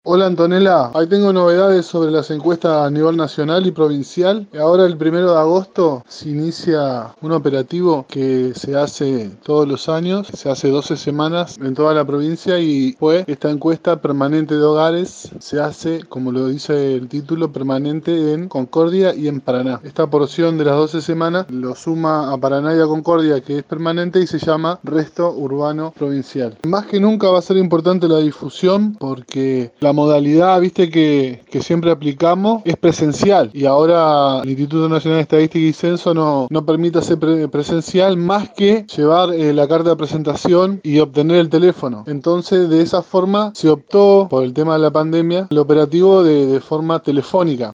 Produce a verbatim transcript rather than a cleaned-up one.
Hola Antonella, ahí tengo novedades sobre las encuestas a nivel nacional y provincial. Ahora el primero de agosto se inicia un operativo que se hace todos los años, se hace doce semanas en toda la provincia y fue esta encuesta permanente de hogares, se hace, como lo dice el título, permanente en Concordia y en Paraná. Esta porción de las doce semanas lo suma a Paraná y a Concordia, que es permanente, y se llama Resto Urbano Provincial. Más que nunca va a ser importante la difusión porque la modalidad, viste, que, que siempre aplicamos es presencial y ahora el Instituto Nacional de Estadística y Censo no, no permite hacer pre presencial más que llevar eh, la carta de presentación y obtener el teléfono. Entonces, de esa forma se optó, por el tema de la pandemia, el operativo de, de forma telefónica.